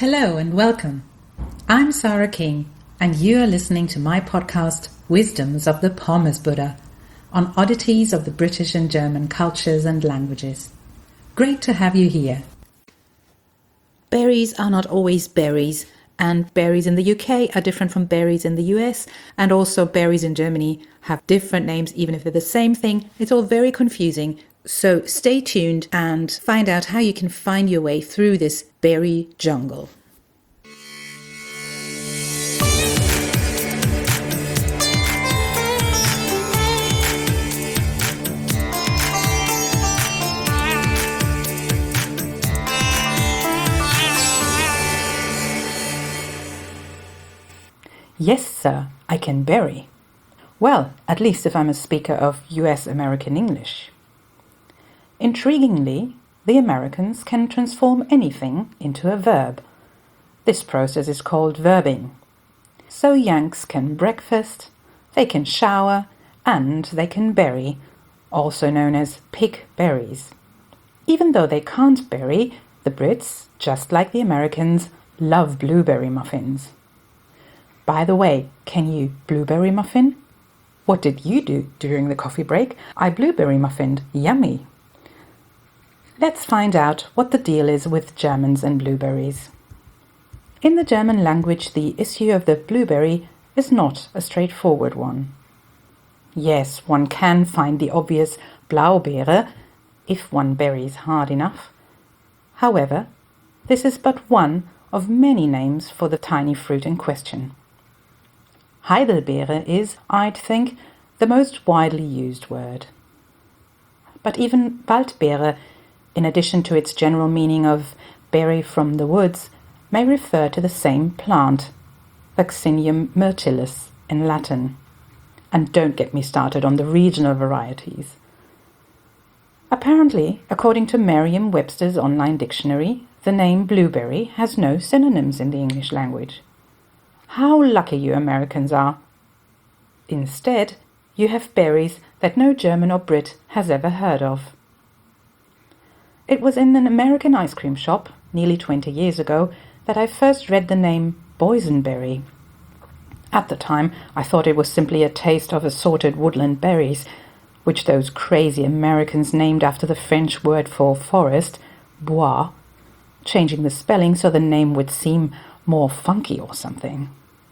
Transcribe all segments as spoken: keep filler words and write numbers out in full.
Hello and welcome. I'm Sarah King, and you are listening to my podcast, Wisdoms of the Pommes Buddha, on oddities of the British and German cultures and languages. Great to have you here. Berries are not always berries, and berries in the U K are different from berries in the U S, and also berries in Germany have different names even if they're the same thing. It's all very confusing, so stay tuned and find out how you can find your way through this berry jungle. Yes, sir, I can berry. Well, at least if I'm a speaker of U S American English. Intriguingly, the Americans can transform anything into a verb. This process is called verbing. So Yanks can breakfast, they can shower, and they can berry, also known as pick berries. Even though they can't berry, the Brits, just like the Americans, love blueberry muffins. By the way, can you blueberry muffin? What did you do during the coffee break? I blueberry muffined. Yummy! Let's find out what the deal is with Germans and blueberries. In the German language, the issue of the blueberry is not a straightforward one. Yes, one can find the obvious Blaubeere if one berries hard enough. However, this is but one of many names for the tiny fruit in question. Heidelbeere is, I'd think, the most widely used word. But even Waldbeere, in addition to its general meaning of berry from the woods, may refer to the same plant, Vaccinium myrtillus in Latin. And don't get me started on the regional varieties. Apparently, according to Merriam-Webster's online dictionary, the name blueberry has no synonyms in the English language. How lucky you Americans are! Instead, you have berries that no German or Brit has ever heard of. It was in an American ice cream shop, nearly twenty years ago, that I first read the name boysenberry. At the time, I thought it was simply a taste of assorted woodland berries, which those crazy Americans named after the French word for forest, bois, changing the spelling so the name would seem more funky or something.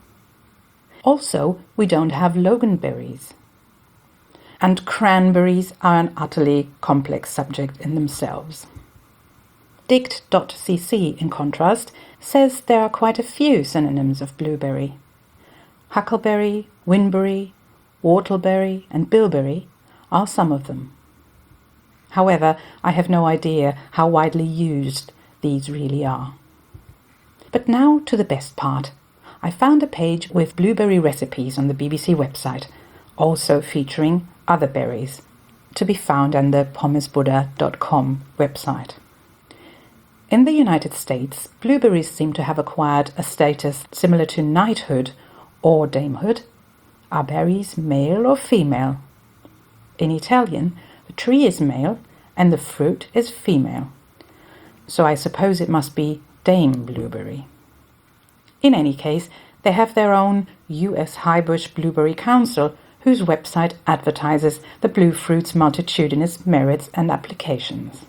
Also, we don't have loganberries. And cranberries are an utterly complex subject in themselves. Dict dot c c, in contrast, says there are quite a few synonyms of blueberry. Huckleberry, winberry, whortleberry, and bilberry are some of them. However, I have no idea how widely used these really are. But now to the best part. I found a page with blueberry recipes on the B B C website, also featuring other berries, to be found on the pommes buddha dot com website. In the United States, blueberries seem to have acquired a status similar to knighthood or damehood. Are berries male or female? In Italian, the tree is male and the fruit is female. So I suppose it must be dame blueberry. In any case, they have their own U S Highbush Blueberry Council, whose website advertises the blue fruit's multitudinous merits and applications.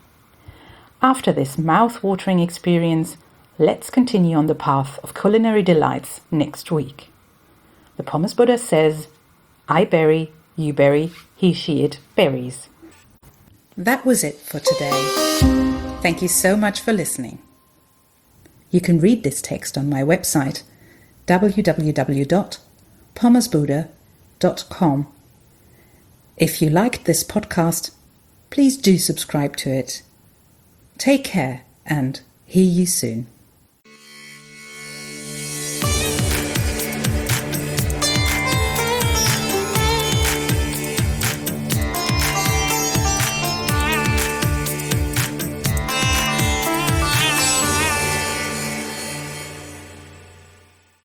After this mouth-watering experience, let's continue on the path of culinary delights next week. The Pommes Buddha says, I berry, you berry, he, she, it berries. That was it for today. Thank you so much for listening. You can read this text on my website, w w w dot pommes buddha dot com. If you liked this podcast, please do subscribe to it. Take care and hear you soon.